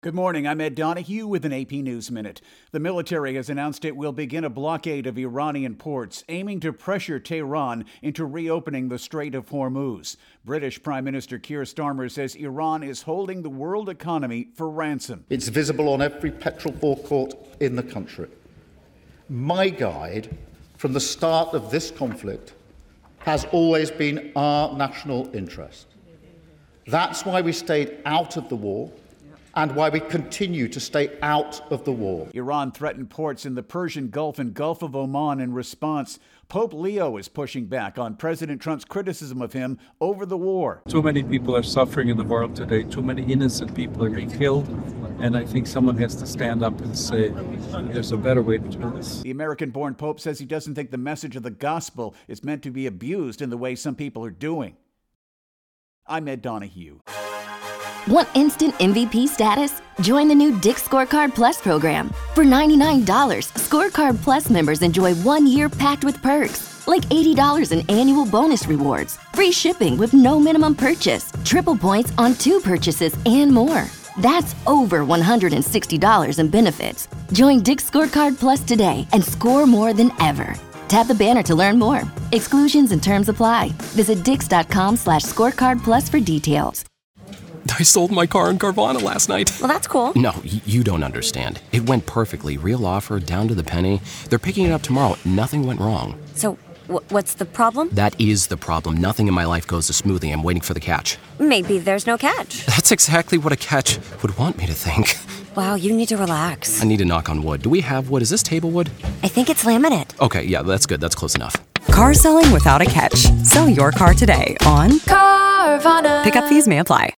Good morning, I'm Ed Donahue with an AP News Minute. The military has announced it will begin a blockade of Iranian ports, aiming to pressure Tehran into reopening the Strait of Hormuz. British Prime Minister Keir Starmer says Iran is holding the world economy for ransom. It's visible on every petrol forecourt in the country. My guide from the start of this conflict has always been our national interest. That's why we stayed out of the war, and why we continue to stay out of the war. Iran threatened ports in the Persian Gulf and Gulf of Oman in response. Pope Leo is pushing back on President Trump's criticism of him over the war. Too many people are suffering in the world today. Too many innocent people are being killed. And I think someone has to stand up and say, there's a better way to do this. The American-born Pope says he doesn't think the message of the gospel is meant to be abused in the way some people are doing. I'm Ed Donahue. Want instant MVP status? Join the new Dick's Scorecard Plus program. For $99, Scorecard Plus members enjoy 1 year packed with perks, like $80 in annual bonus rewards, free shipping with no minimum purchase, triple points on 2 purchases, and more. That's over $160 in benefits. Join Dick's Scorecard Plus today and score more than ever. Tap the banner to learn more. Exclusions and terms apply. Visit dix.com/scorecard plus for details. I sold my car in Carvana last night. Well, that's cool. No, you don't understand. It went perfectly. Real offer, down to the penny. They're picking it up tomorrow. Nothing went wrong. So, what's the problem? That is the problem. Nothing in my life goes as smoothly. I'm waiting for the catch. Maybe there's no catch. That's exactly what a catch would want me to think. Wow, you need to relax. I need to knock on wood. Do we have wood? Is this table wood? I think it's laminate. Okay, yeah, that's good. That's close enough. Car selling without a catch. Sell your car today on Carvana. Pickup fees may apply.